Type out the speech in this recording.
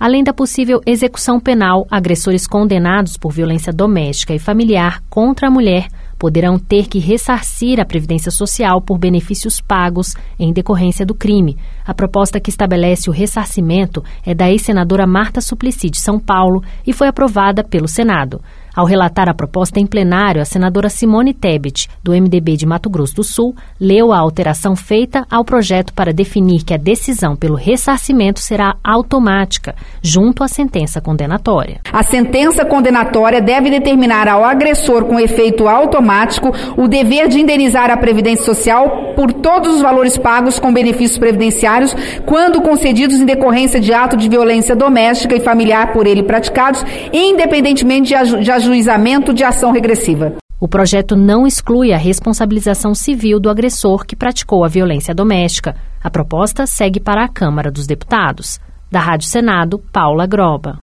Além da possível execução penal, agressores condenados por violência doméstica e familiar contra a mulher poderão ter que ressarcir a Previdência Social por benefícios pagos em decorrência do crime. A proposta que estabelece o ressarcimento é da ex-senadora Marta Suplicy, de São Paulo, e foi aprovada pelo Senado. Ao relatar a proposta em plenário, a senadora Simone Tebet, do MDB de Mato Grosso do Sul, leu a alteração feita ao projeto para definir que a decisão pelo ressarcimento será automática, junto à sentença condenatória. A sentença condenatória deve determinar ao agressor com efeito automático o dever de indenizar a Previdência Social por todos os valores pagos com benefícios previdenciários quando concedidos em decorrência de ato de violência doméstica e familiar por ele praticados, independentemente de ajuizamento de ação regressiva. O projeto não exclui a responsabilização civil do agressor que praticou a violência doméstica. A proposta segue para a Câmara dos Deputados. Da Rádio Senado, Paula Groba.